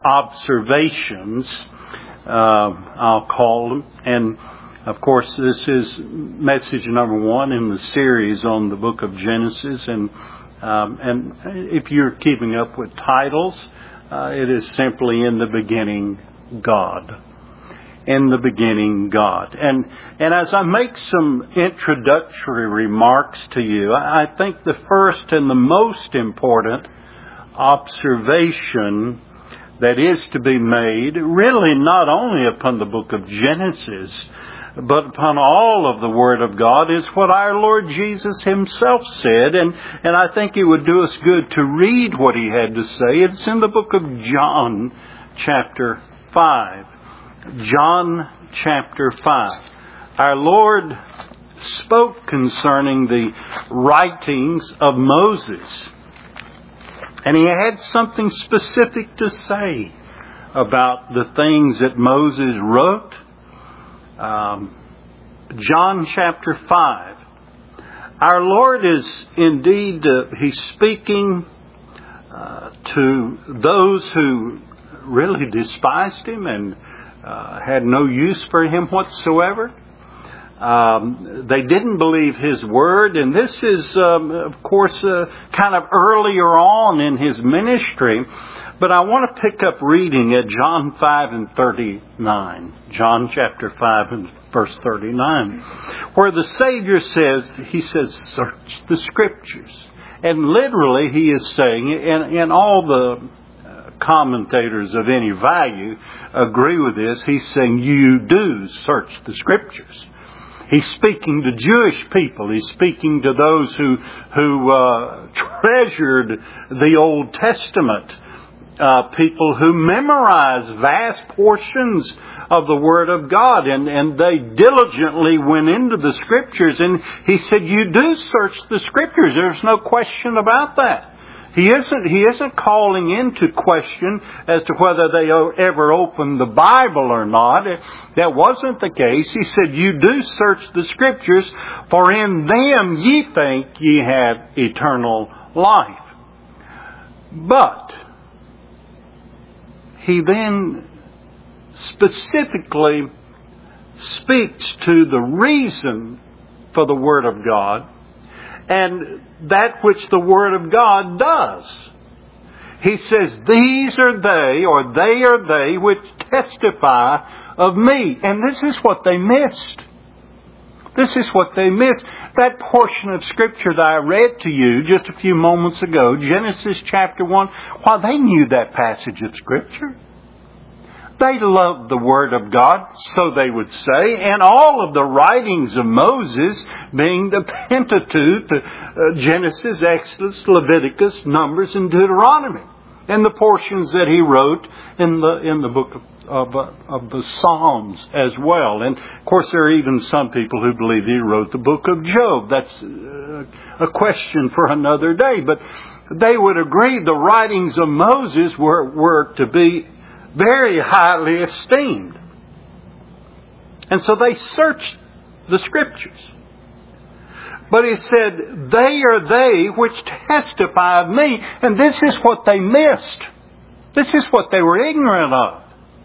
observations, I'll call them. And of course, this is message number 1 in the series on the book of Genesis. And if you're keeping up with titles, it is simply In the Beginning, God. In the beginning, God. And as I make some introductory remarks to you, I think the first and the most important observation that is to be made, really not only upon the book of Genesis, but upon all of the Word of God, is what our Lord Jesus Himself said. And I think it would do us good to read what He had to say. It's in the book of John, chapter 5. John, chapter 5. Our Lord spoke concerning the writings of Moses. And He had something specific to say about the things that Moses wrote. John chapter 5. Our Lord is indeed, He's speaking to those who really despised Him and had no use for Him whatsoever. They didn't believe His word, and this is, of course, kind of earlier on in His ministry. But I want to pick up reading at John 5 and 39. John chapter 5 and verse 39. Where the Savior says, He says, search the Scriptures. And literally He is saying, and all the commentators of any value agree with this, He's saying, you do search the Scriptures. He's speaking to Jewish people. He's speaking to those who treasured the Old Testament. People who memorized vast portions of the Word of God. And they diligently went into the Scriptures. And He said, you do search the Scriptures. There's no question about that. He isn't calling into question as to whether they ever opened the Bible or not. That wasn't the case. He said, you do search the Scriptures, for in them ye think ye have eternal life. But He then specifically speaks to the reason for the Word of God and that which the Word of God does. He says, these are they, or they are they, which testify of me. And this is what they missed. This is what they missed. That portion of Scripture that I read to you just a few moments ago, Genesis chapter 1, while they knew that passage of Scripture, they loved the Word of God, so they would say, and all of the writings of Moses, being the Pentateuch, Genesis, Exodus, Leviticus, Numbers, and Deuteronomy, and the portions that he wrote in the book of the Psalms as well. And of course, there are even some people who believe he wrote the book of Job. That's a question for another day. But they would agree the writings of Moses were to be very highly esteemed. And so they searched the Scriptures. But He said, they are they which testify of me. And this is what they missed. This is what they were ignorant of.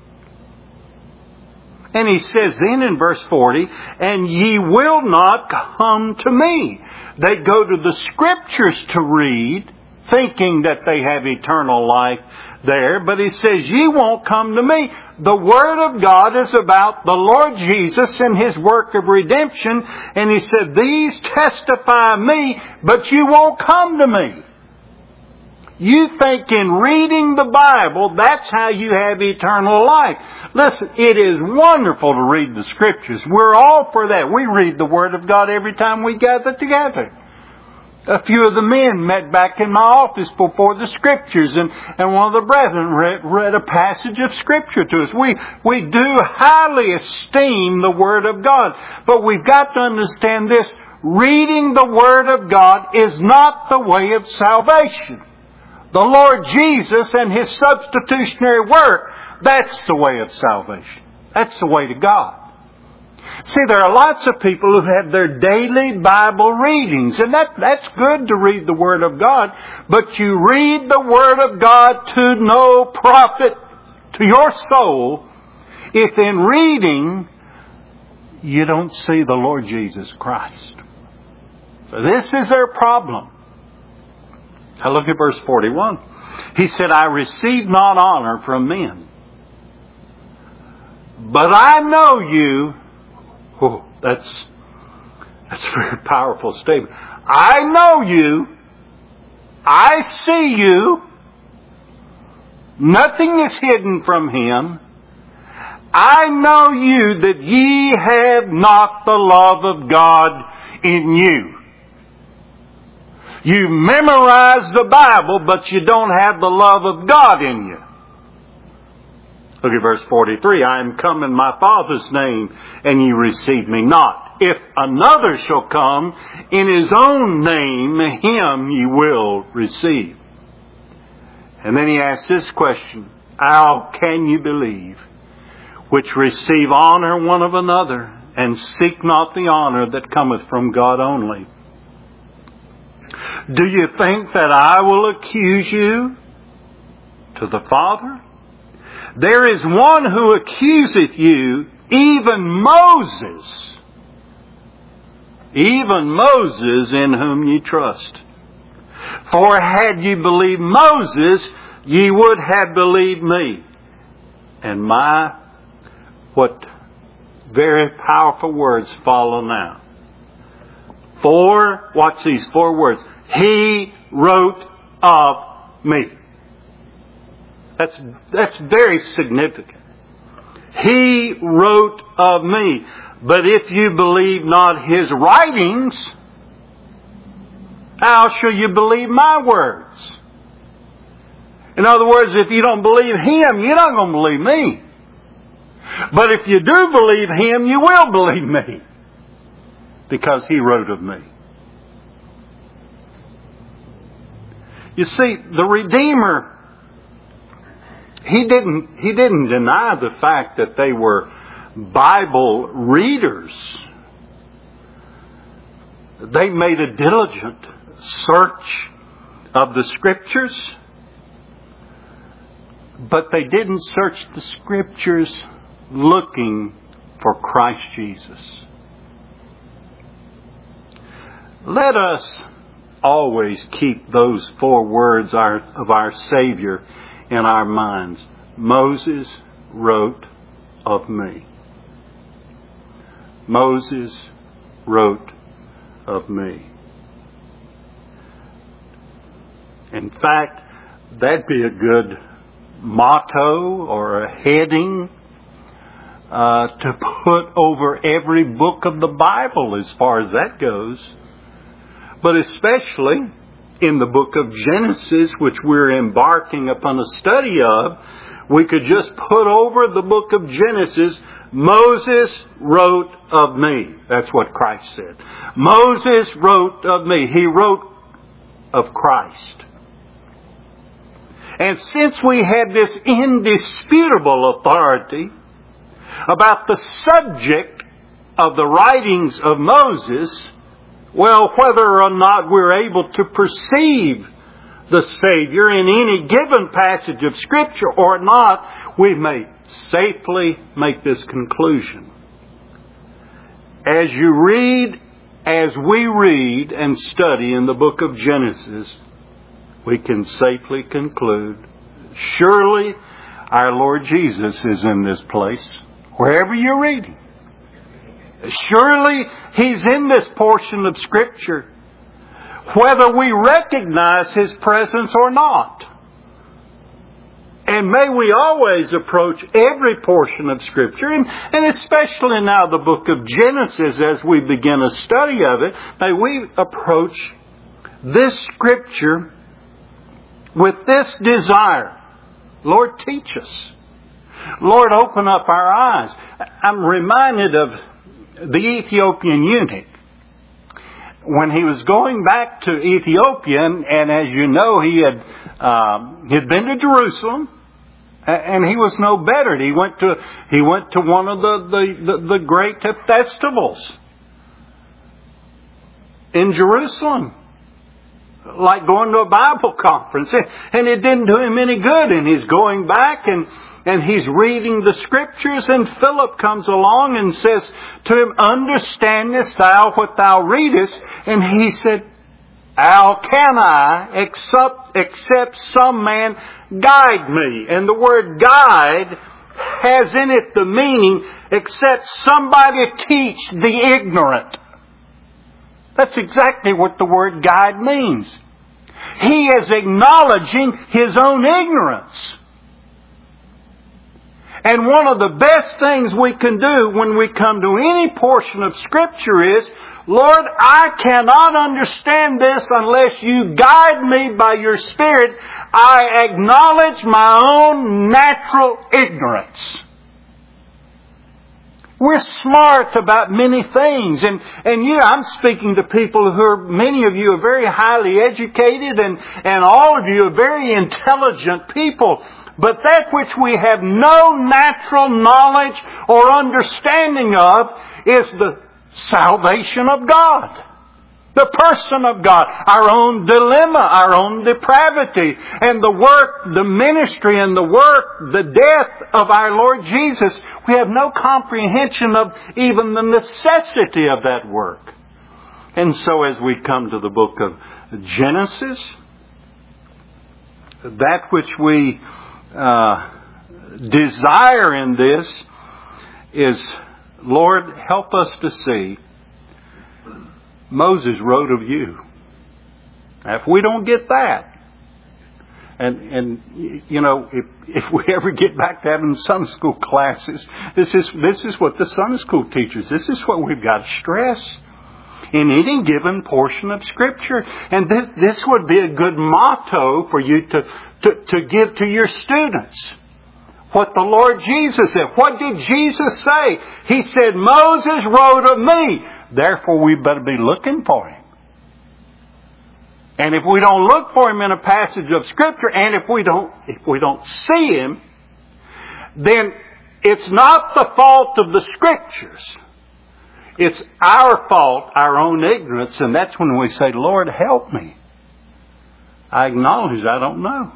And He says then in verse 40, and ye will not come to me. They go to the Scriptures to read, thinking that they have eternal life there. But He says, ye won't come to me. The Word of God is about the Lord Jesus and His work of redemption. And He said, these testify of me, but you won't come to me. You think in reading the Bible, that's how you have eternal life. Listen, it is wonderful to read the Scriptures. We're all for that. We read the Word of God every time we gather together. A few of the men met back in my office before the Scriptures, and one of the brethren read a passage of Scripture to us. We do highly esteem the Word of God, but we've got to understand this. Reading the Word of God is not the way of salvation. The Lord Jesus and His substitutionary work, that's the way of salvation. That's the way to God. See, there are lots of people who have their daily Bible readings, and that's good to read the Word of God, but you read the Word of God to no profit. to your soul if in reading you don't see the Lord Jesus Christ. So this is their problem. Now look at verse 41. He said, I receive not honor from men, but I know you. Oh, that's a very powerful statement. I know you. I see you. Nothing is hidden from Him. I know you that ye have not the love of God in you. You memorize the Bible, but you don't have the love of God in you. Look at verse 43. I am come in my Father's name, and ye receive me not. If another shall come in his own name, him ye will receive. And then he asks this question, how can you believe, which receive honor one of another, and seek not the honor that cometh from God only? Do you think that I will accuse you to the Father? There is one who accuseth you, even Moses in whom ye trust. For had ye believed Moses, ye would have believed me. And what very powerful words follow now. Watch these 4 words. He wrote of me. That's very significant. He wrote of me. But if you believe not His writings, how shall you believe my words? In other words, if you don't believe Him, you're not going to believe me. But if you do believe Him, you will believe me. Because He wrote of me. You see, the Redeemer, He didn't deny the fact that they were Bible readers. They made a diligent search of the Scriptures, but they didn't search the Scriptures looking for Christ Jesus. Let us always keep those 4 words of our Savior in our minds. Moses wrote of me. Moses wrote of me. In fact, that'd be a good motto or a heading to put over every book of the Bible as far as that goes. But especially in the book of Genesis, which we're embarking upon a study of, we could just put over the book of Genesis, Moses wrote of me. That's what Christ said. Moses wrote of me. He wrote of Christ. And since we have this indisputable authority about the subject of the writings of Moses, well, whether or not we're able to perceive the Savior in any given passage of Scripture or not, we may safely make this conclusion. As we read and study in the book of Genesis, we can safely conclude, surely our Lord Jesus is in this place, wherever you're reading. Surely He's in this portion of Scripture, whether we recognize His presence or not. And may we always approach every portion of Scripture, and especially now the book of Genesis as we begin a study of it, may we approach this Scripture with this desire. Lord, teach us. Lord, open up our eyes. I'm reminded of the Ethiopian eunuch. When he was going back to Ethiopia, and as you know, he had been to Jerusalem, and he was no better. He went to one of the great festivals in Jerusalem. like going to a Bible conference. And it didn't do him any good. And he's going back and he's reading the Scriptures, and Philip comes along and says to him, "Understandest thou what thou readest?" And he said, "How can I except some man guide me?" And the word guide has in it the meaning, except somebody teach the ignorant. That's exactly what the word guide means. He is acknowledging his own ignorance. And one of the best things we can do when we come to any portion of Scripture is, "Lord, I cannot understand this unless you guide me by your Spirit. I acknowledge my own natural ignorance." We're smart about many things. And I'm speaking to people who are, many of you are very highly educated, and all of you are very intelligent people. But that which we have no natural knowledge or understanding of is the salvation of God. The person of God. Our own dilemma, our own depravity, and the work, the ministry and the work, the death of our Lord Jesus. We have no comprehension of even the necessity of that work. And so as we come to the book of Genesis, that which we desire in this is, Lord, help us to see Moses wrote of you. Now, if we don't get that, and you know, if we ever get back to having Sunday school classes, this is what the Sunday school teaches. This is what we've got to stress in any given portion of Scripture. And this would be a good motto for you to give to your students. What the Lord Jesus said. What did Jesus say? He said, "Moses wrote of me." Therefore, we better be looking for him. And if we don't look for him in a passage of Scripture, and if we don't see him, then it's not the fault of the Scriptures. It's our fault, our own ignorance, and that's when we say, "Lord, help me. I acknowledge I don't know."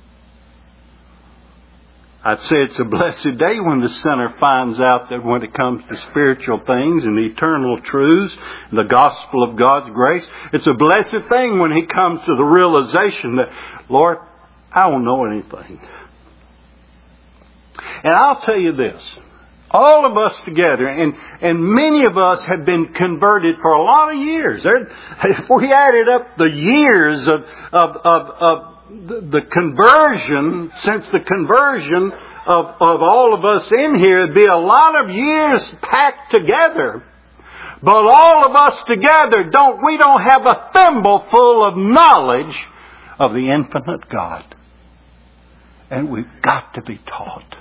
I'd say it's a blessed day when the sinner finds out that when it comes to spiritual things and eternal truths, and the gospel of God's grace, it's a blessed thing when he comes to the realization that, "Lord, I don't know anything." And I'll tell you this, all of us together, and many of us have been converted for a lot of years. If we added up the years of the conversion, since the conversion of all of us in here, it'd be a lot of years packed together. But all of us together we don't have a thimble full of knowledge of the infinite God. And we've got to be taught.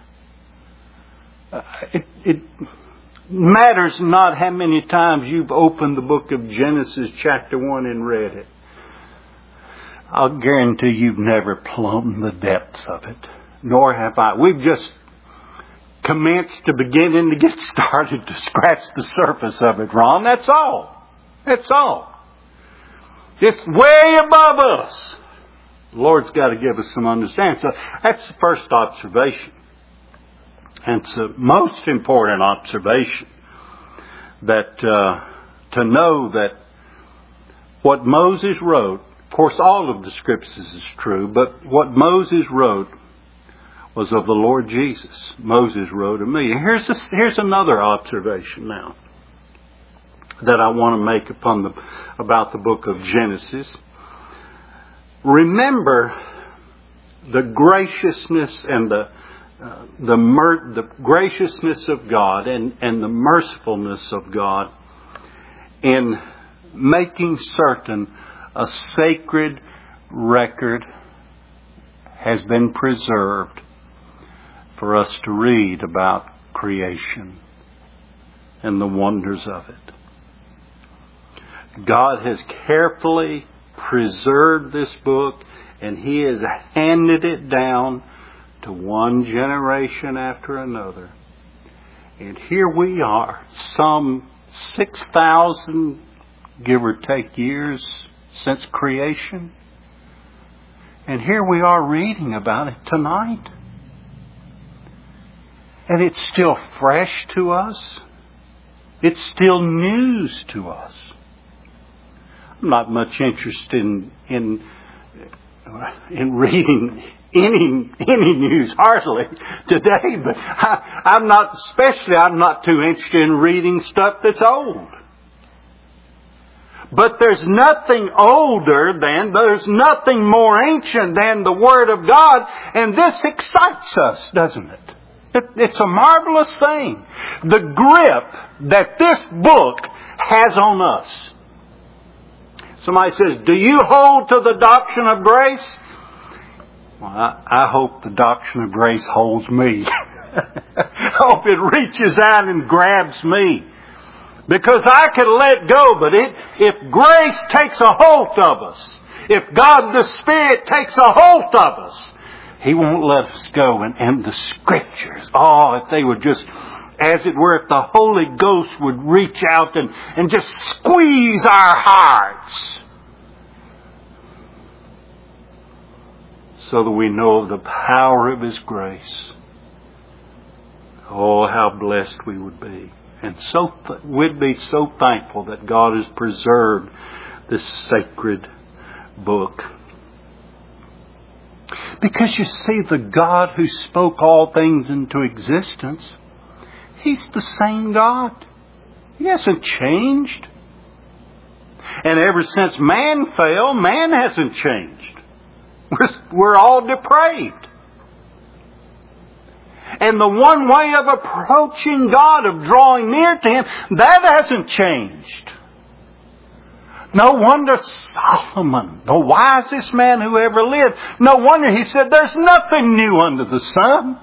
It matters not how many times you've opened the book of Genesis chapter 1 and read it. I'll guarantee you've never plumbed the depths of it. Nor have I. We've just commenced to beginning to get started to scratch the surface of it, Ron. That's all. That's all. It's way above us. The Lord's got to give us some understanding. So that's the first observation. And it's the most important observation, that to know that what Moses wrote, of course all of the Scriptures is true, but what Moses wrote was of the Lord Jesus. Moses wrote of me. Here's another observation now that I want to make about the book of Genesis. Remember the graciousness and the graciousness of God and the mercifulness of God in making certain a sacred record has been preserved for us to read about creation and the wonders of it. God has carefully preserved this book, and He has handed it down to one generation after another. And here we are, some 6,000, give or take, years since creation. And here we are reading about it tonight. And it's still fresh to us. It's still news to us. I'm not much interested in reading any news hardly today, but I'm not too interested in reading stuff that's old. But there's nothing there's nothing more ancient than the Word of God, and this excites us, doesn't it? It's a marvelous thing. The grip that this book has on us. Somebody says, do you hold to the doctrine of grace? Well, I hope the doctrine of grace holds me. I hope it reaches out and grabs me. Because I can let go, but if grace takes a hold of us, if God the Spirit takes a hold of us, He won't let us go. And the Scriptures, if they would just, as it were, if the Holy Ghost would reach out and just squeeze our hearts, so that we know the power of His grace. Oh, how blessed we would be. And we'd be so thankful that God has preserved this sacred book. Because you see, the God who spoke all things into existence, He's the same God. He hasn't changed. And ever since man fell, man hasn't changed. We're all depraved. And the one way of approaching God, of drawing near to Him, that hasn't changed. No wonder Solomon, the wisest man who ever lived, no wonder he said, there's nothing new under the sun.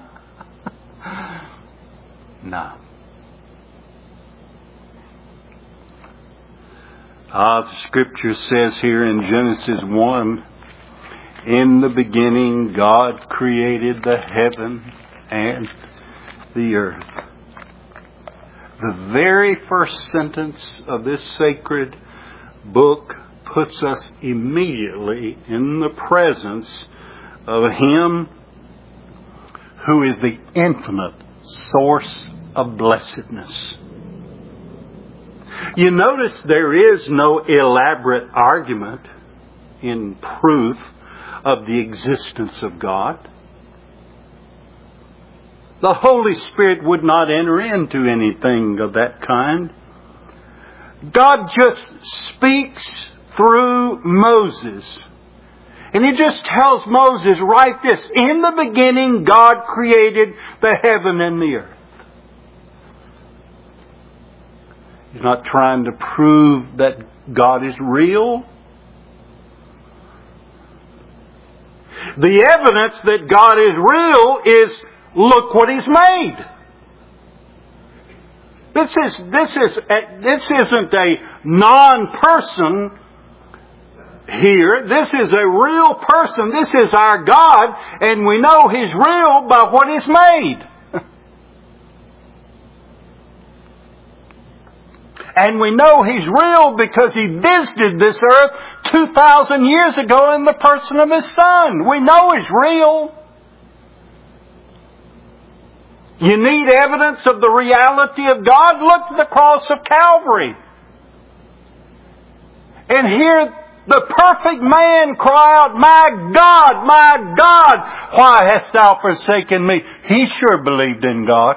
No. The Scripture says here in Genesis 1, in the beginning God created the heaven and the earth. The very first sentence of this sacred book puts us immediately in the presence of Him who is the infinite source of blessedness. You notice there is no elaborate argument in proof of the existence of God. The Holy Spirit would not enter into anything of that kind. God just speaks through Moses. And He just tells Moses, write this, in the beginning God created the heaven and the earth. He's not trying to prove that God is real. The evidence that God is real is, look what He's made. This isn't a non-person here. This is a real person. This is our God, and we know He's real by what He's made. And we know He's real because He visited this earth 2,000 years ago in the person of His Son. We know He's real. You need evidence of the reality of God? Look at the cross of Calvary. And hear the perfect man cry out, my God, why hast Thou forsaken me? He sure believed in God.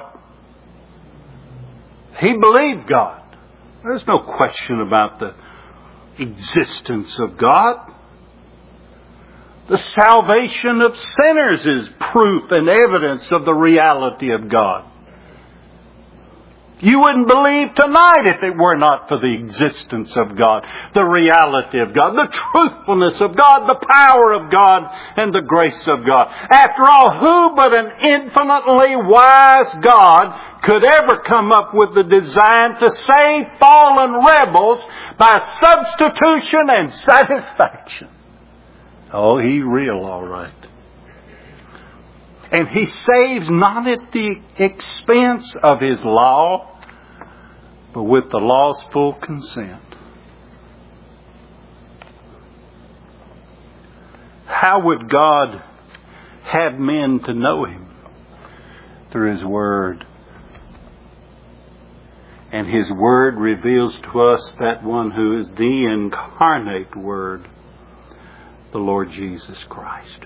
He believed God. There's no question about the existence of God. The salvation of sinners is proof and evidence of the reality of God. You wouldn't believe tonight if it were not for the existence of God, the reality of God, the truthfulness of God, the power of God, and the grace of God. After all, who but an infinitely wise God could ever come up with the design to save fallen rebels by substitution and satisfaction? Oh, He's real, all right. And He saves not at the expense of His law, but with the law's full consent. How would God have men to know Him? Through His Word. And His Word reveals to us that one who is the incarnate Word, the Lord Jesus Christ.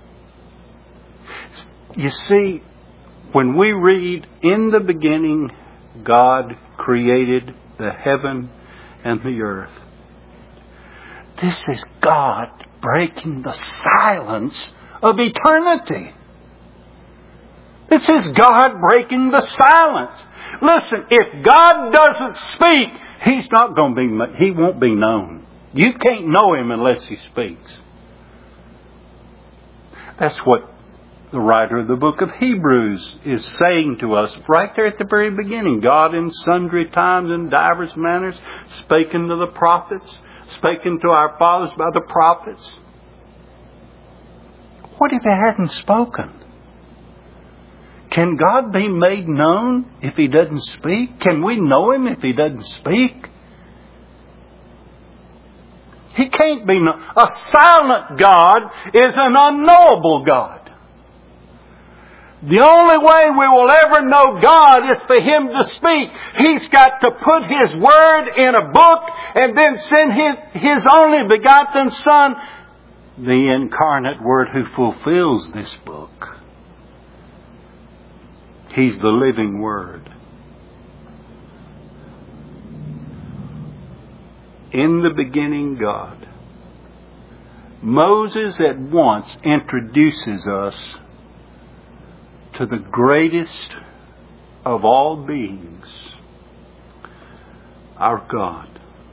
You see, when we read, in the beginning, God created the heaven and the earth. This is God breaking the silence of eternity. This is God breaking the silence. Listen, if God doesn't speak, He won't be known. You can't know Him unless He speaks. That's what the writer of the book of Hebrews is saying to us right there at the very beginning. God in sundry times and divers manners spake unto the prophets, spake unto our fathers by the prophets. What if He hadn't spoken? Can God be made known if He doesn't speak? Can we know Him if He doesn't speak? He can't be known. A silent God is an unknowable God. The only way we will ever know God is for Him to speak. He's got to put His Word in a book and then send His only begotten Son, the incarnate Word who fulfills this book. He's the living Word. In the beginning, God. Moses at once introduces us to the greatest of all beings, our God.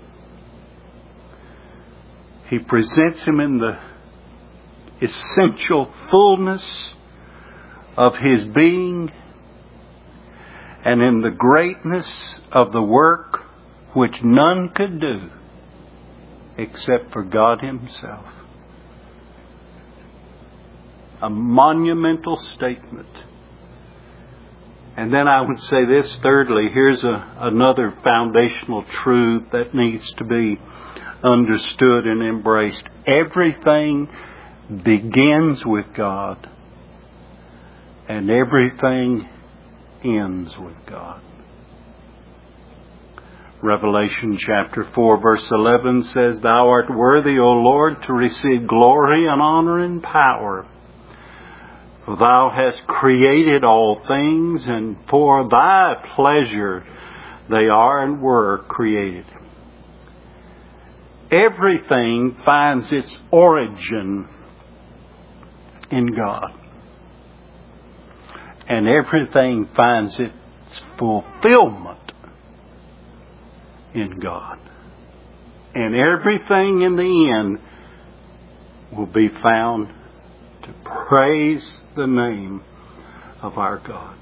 He presents Him in the essential fullness of His being and in the greatness of the work which none could do except for God Himself. A monumental statement. And then I would say this, thirdly, here's another foundational truth that needs to be understood and embraced. Everything begins with God, and everything ends with God. Revelation chapter 4 verse 11 says, Thou art worthy, O Lord, to receive glory and honor and power. For Thou hast created all things, and for Thy pleasure they are and were created. Everything finds its origin in God. And everything finds its fulfillment in God. And everything in the end will be found to praise the name of our God.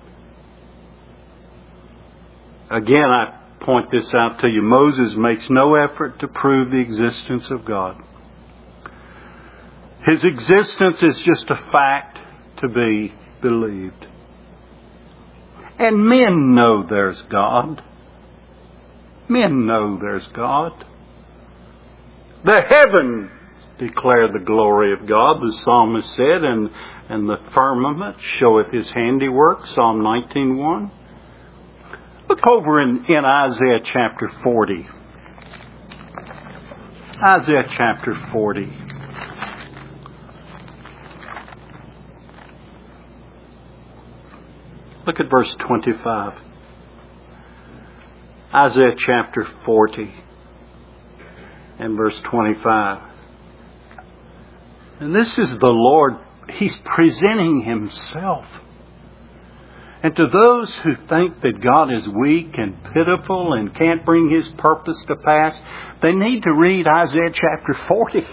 Again, I point this out to you. Moses makes no effort to prove the existence of God. His existence is just a fact to be believed. And men know there's God. Men know there's God. The heavens declare the glory of God, the psalmist said, and the firmament showeth His handiwork, Psalm 19:1. Look over in Isaiah chapter 40. Isaiah chapter 40. Look at verse 25. Isaiah chapter 40 and verse 25. And this is the Lord. He's presenting Himself. And to those who think that God is weak and pitiful and can't bring His purpose to pass, they need to read Isaiah chapter 40.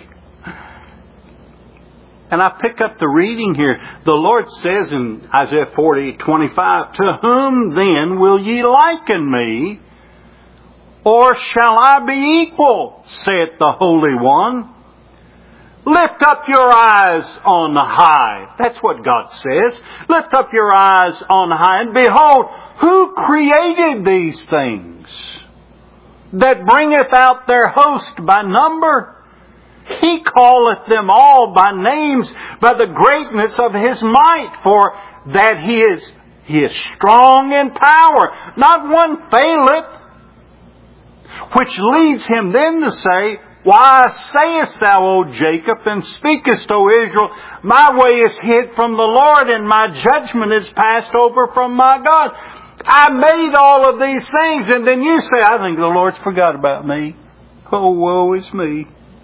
And I pick up the reading here. The Lord says in Isaiah 40:25, To whom then will ye liken me? Or shall I be equal, saith the Holy One? Lift up your eyes on high. That's what God says. Lift up your eyes on high, and behold, who created these things, that bringeth out their host by number? He calleth them all by names, by the greatness of His might, for that He is strong in power. Not one faileth. Which leads him then to say, Why sayest thou, O Jacob, and speakest, O Israel, my way is hid from the Lord, and my judgment is passed over from my God. I made all of these things, and then you say, I think the Lord's forgot about me. Oh, woe is me.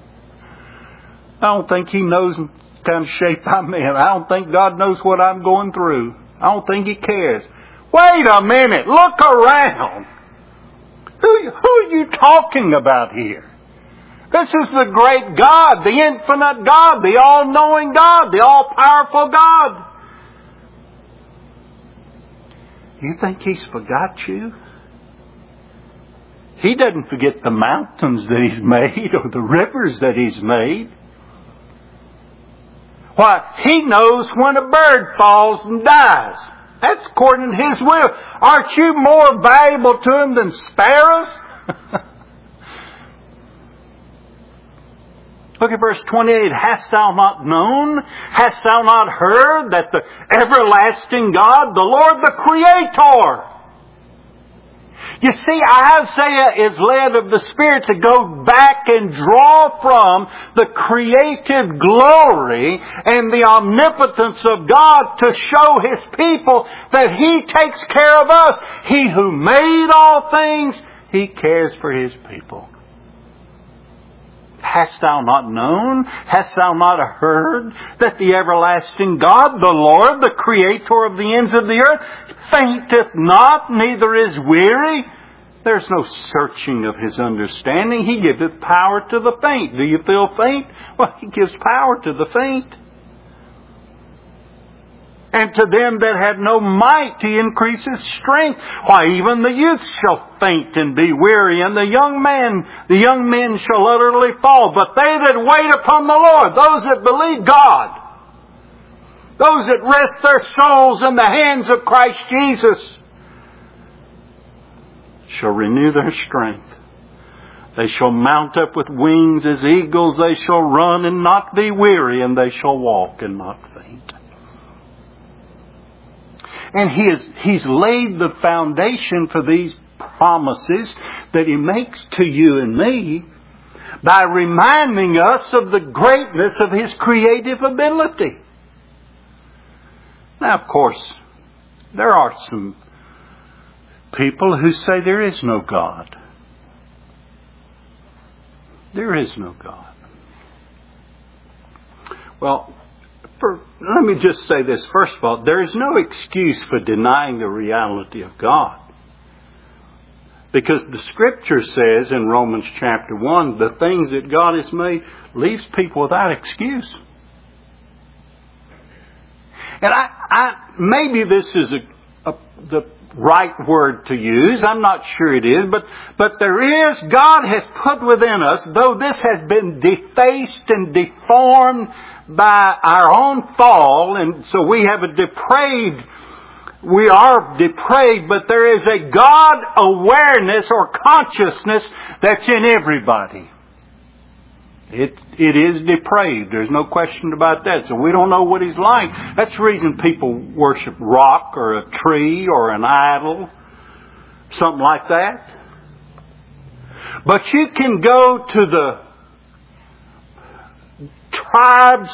I don't think He knows the kind of shape I'm in. I don't think God knows what I'm going through. I don't think He cares. Wait a minute. Look around. Who are you talking about here? This is the great God, the infinite God, the all-knowing God, the all-powerful God. You think He's forgot you? He doesn't forget the mountains that He's made or the rivers that He's made. Why, He knows when a bird falls and dies. That's according to His will. Aren't you more valuable to Him than sparrows? Look at verse 28. Hast thou not known? Hast thou not heard that the everlasting God, the Lord, the Creator? You see, Isaiah is led of the Spirit to go back and draw from the creative glory and the omnipotence of God to show His people that He takes care of us. He who made all things, He cares for His people. Hast thou not known? Hast thou not heard that the everlasting God, the Lord, the Creator of the ends of the earth, fainteth not, neither is weary? There's no searching of His understanding. He giveth power to the faint. Do you feel faint? Well, He gives power to the faint. And to them that have no might, He increases strength. Why, even the youth shall faint and be weary, and the young men shall utterly fall. But they that wait upon the Lord, those that believe God, those that rest their souls in the hands of Christ Jesus, shall renew their strength. They shall mount up with wings as eagles. They shall run and not be weary, and they shall walk and not faint. And He's laid the foundation for these promises that He makes to you and me by reminding us of the greatness of His creative ability. Now, of course, there are some people who say there is no God. There is no God. Well, let me just say this. First of all, there is no excuse for denying the reality of God. Because the Scripture says in Romans chapter 1, the things that God has made leaves people without excuse. And maybe this is the right word to use. I'm not sure it is. But there is, God has put within us, though this has been defaced and deformed by our own fall, and so we are depraved, but there is a God awareness or consciousness that's in everybody. It is depraved. There's no question about that. So we don't know what He's like. That's the reason people worship rock or a tree or an idol, something like that. But you can go to the tribes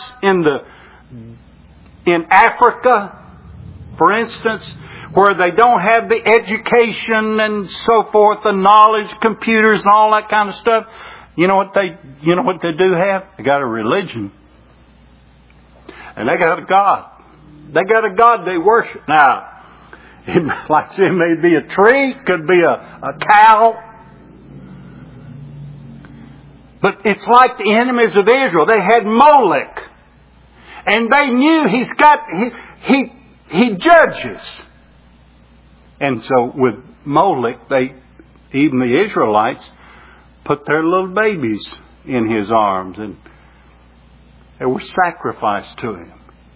in Africa, for instance, where they don't have the education and so forth, the knowledge, computers and all that kind of stuff. You know what they do have? They got a religion. And they got a God. They got a God they worship. Now, it may be a tree, could be a cow. But it's like the enemies of Israel. They had Molech. And they knew he judges. And so with Molech, even the Israelites, put their little babies in his arms. And they were sacrificed to him.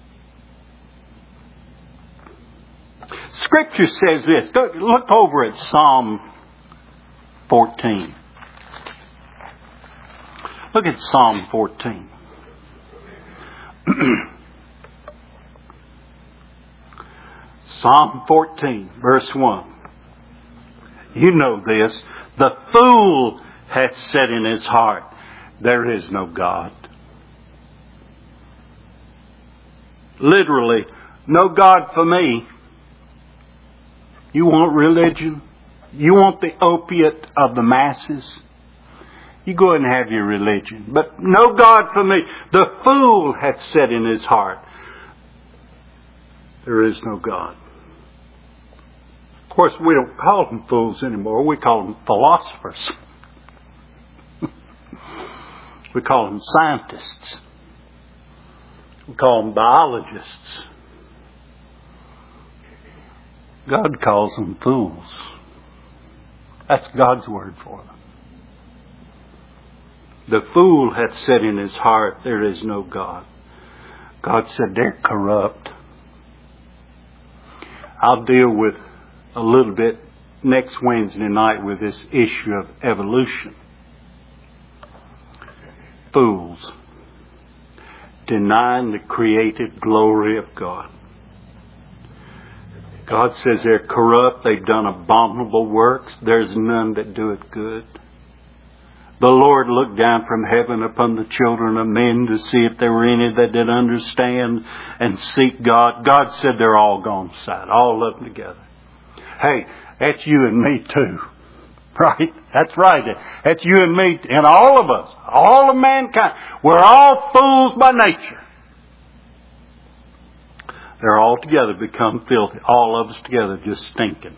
Scripture says this. Look over at Psalm 14. Look at Psalm 14. Psalm 14, verse 1. You know this. The fool hath said in his heart, there is no God. Literally, no God for me. You want religion? You want the opiate of the masses? You go ahead and have your religion. But no God for me. The fool hath said in his heart, there is no God. Of course, we don't call them fools anymore. We call them philosophers. We call them scientists. We call them biologists. God calls them fools. That's God's word for them. The fool hath said in his heart, there is no God. God said, they're corrupt. I'll deal with a little bit next Wednesday night with this issue of evolution. Fools. Denying the created glory of God. God says they're corrupt. They've done abominable works. There's none that do it good. The Lord looked down from heaven upon the children of men to see if there were any that did understand and seek God. God said they're all gone aside, all of them together. Hey, that's you and me too. Right? That's right. That's you and me and all of us. All of mankind. We're all fools by nature. They're all together become filthy. All of us together just stinking.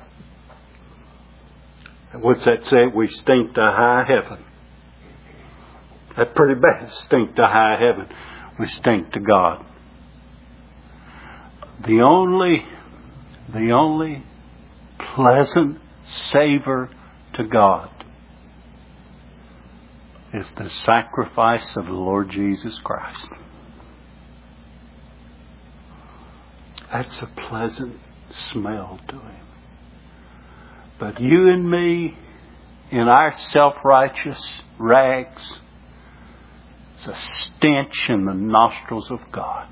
What's that say? We stink to high heaven. That's pretty bad. Stink to high heaven. We stink to God. The only pleasant savor to God is the sacrifice of the Lord Jesus Christ. That's a pleasant smell to Him. But you and me, in our self-righteous rags, it's a stench in the nostrils of God.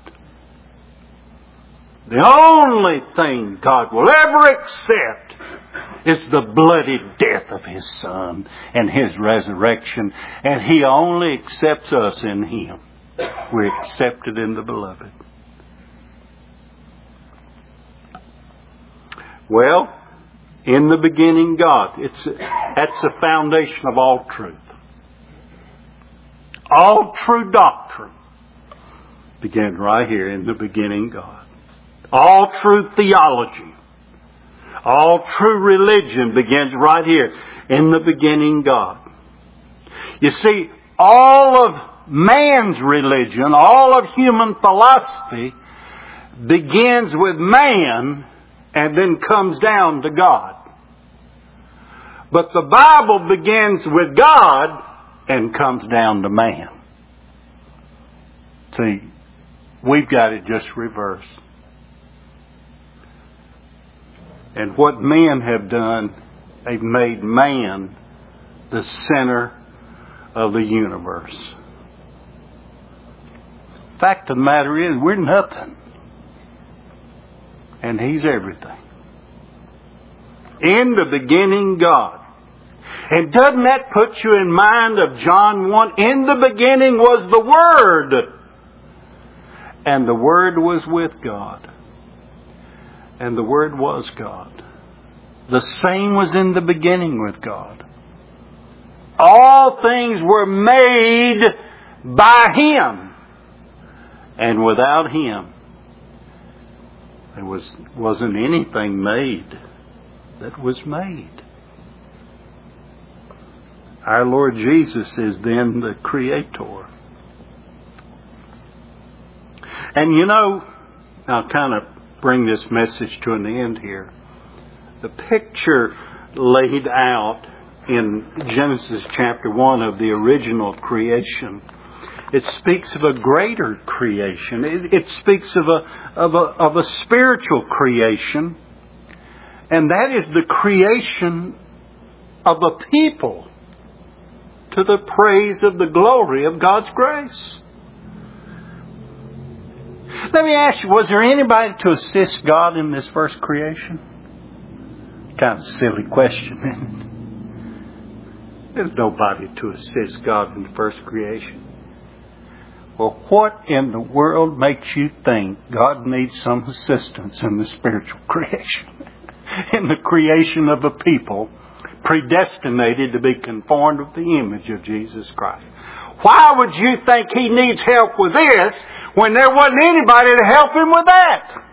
The only thing God will ever accept is the bloody death of His Son and His resurrection. And He only accepts us in Him. We're accepted in the Beloved. Well, in the beginning, God. That's the foundation of all truth. All true doctrine began right here. In the beginning, God. All true theology, all true religion begins right here. In the beginning, God. You see, all of man's religion, all of human philosophy begins with man and then comes down to God. But the Bible begins with God and comes down to man. See, we've got it just reversed. And what men have done, they've made man the center of the universe. Fact of the matter is, we're nothing. And He's everything. In the beginning, God. And doesn't that put you in mind of John 1? In the beginning was the Word. And the Word was with God. And the Word was God. The same was in the beginning with God. All things were made by Him. And without Him, there wasn't anything made that was made. Our Lord Jesus is then the Creator. And you know, I'll kind of bring this message to an end here. The picture laid out in Genesis chapter 1 of the original creation, it speaks of a greater creation. It speaks of a spiritual creation, and that is the creation of a people. to the praise of the glory of God's grace. Let me ask you, was there anybody to assist God in this first creation? Kind of a silly question, isn't it? There's nobody to assist God in the first creation. Well, what in the world makes you think God needs some assistance in the spiritual creation? In the creation of a people predestinated to be conformed with the image of Jesus Christ. Why would you think He needs help with this when there wasn't anybody to help Him with that?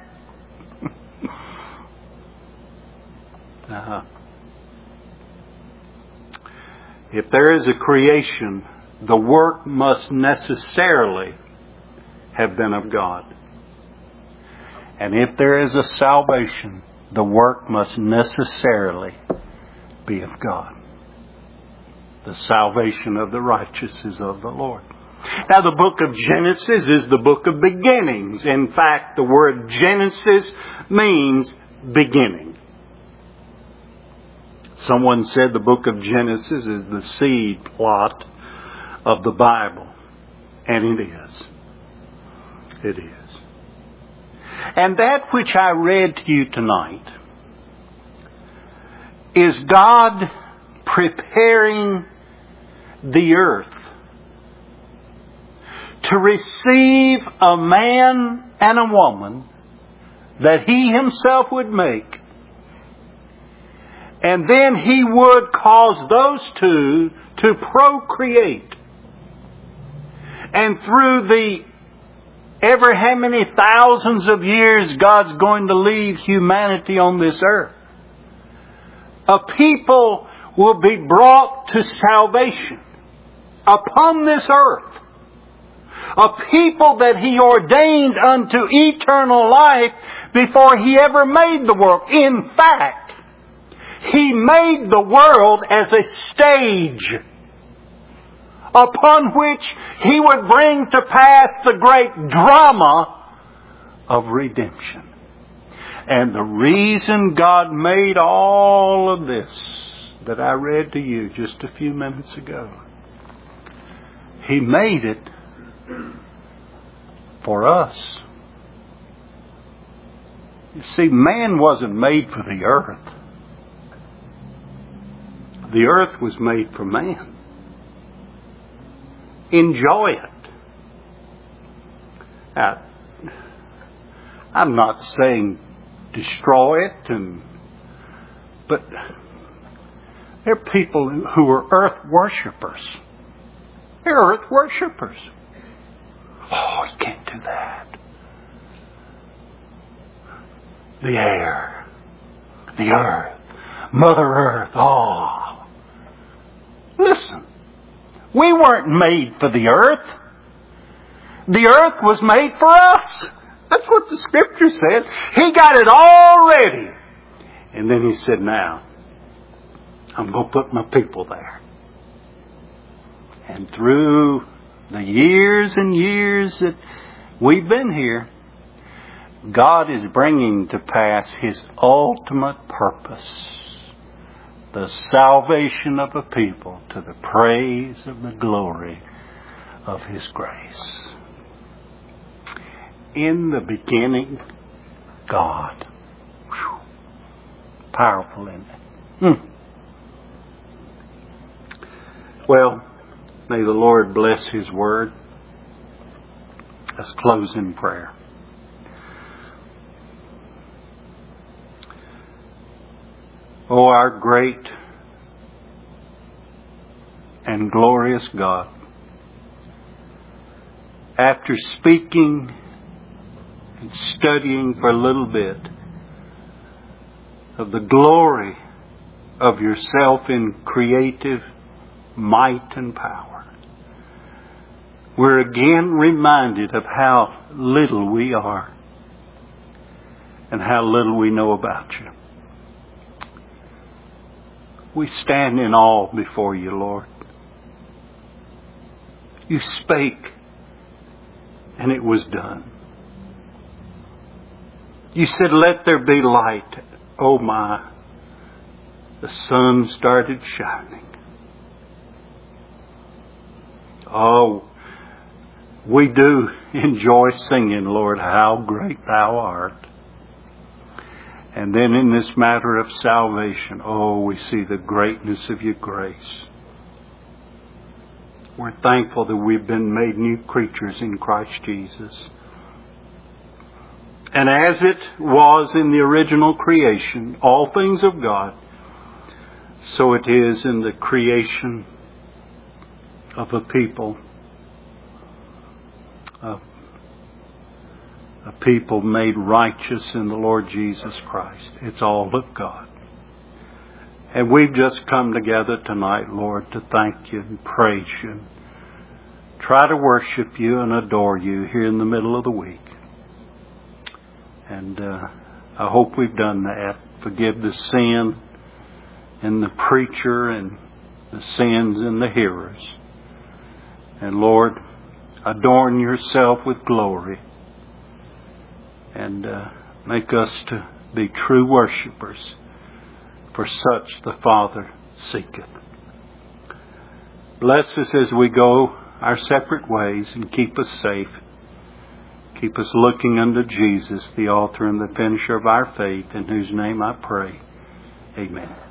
If there is a creation, the work must necessarily have been of God. And if there is a salvation, the work must necessarily be of God. The salvation of the righteous is of the Lord. Now, the book of Genesis is the book of beginnings. In fact, the word Genesis means beginning. Someone said the book of Genesis is the seed plot of the Bible. And it is. It is. And that which I read to you tonight is God preparing the earth to receive a man and a woman that He Himself would make. And then He would cause those two to procreate. And through the ever how many thousands of years God's going to leave humanity on this earth, a people will be brought to salvation upon this earth. A people that He ordained unto eternal life before He ever made the world. In fact, He made the world as a stage upon which He would bring to pass the great drama of redemption. And the reason God made all of this that I read to you just a few minutes ago, He made it for us. You see, man wasn't made for the earth. The earth was made for man. Enjoy it. Now, I'm not saying destroy it, but there are people who are earth worshippers. They're earth worshippers. Oh, you can't do that. The air, the earth, Mother Earth, oh. Listen, we weren't made for the earth. The earth was made for us. That's what the Scripture said. He got it all ready. And then He said, now, I'm going to put my people there. And through the years and years that we've been here, God is bringing to pass His ultimate purpose. The salvation of a people to the praise of the glory of His grace. In the beginning, God. Whew. Powerful, isn't it? Well, may the Lord bless His word. Let's close in prayer. Oh, our great and glorious God, after speaking and studying for a little bit of the glory of Yourself in creative might and power, we're again reminded of how little we are and how little we know about You. We stand in awe before You, Lord. You spake, and it was done. You said, let there be light. Oh my, the sun started shining. Oh, we do enjoy singing, Lord, how great Thou art. And then in this matter of salvation, oh, we see the greatness of Your grace. We're thankful that we've been made new creatures in Christ Jesus. And as it was in the original creation, all things of God, so it is in the creation of a people. A people made righteous in the Lord Jesus Christ. It's all of God. And we've just come together tonight, Lord, to thank You and praise You and try to worship You and adore You here in the middle of the week. And I hope we've done that. Forgive the sin in the preacher and the sins in the hearers. And Lord, adorn Yourself with glory. And make us to be true worshipers. For such the Father seeketh. Bless us as we go our separate ways and keep us safe. Keep us looking unto Jesus, the author and the finisher of our faith, in whose name I pray. Amen.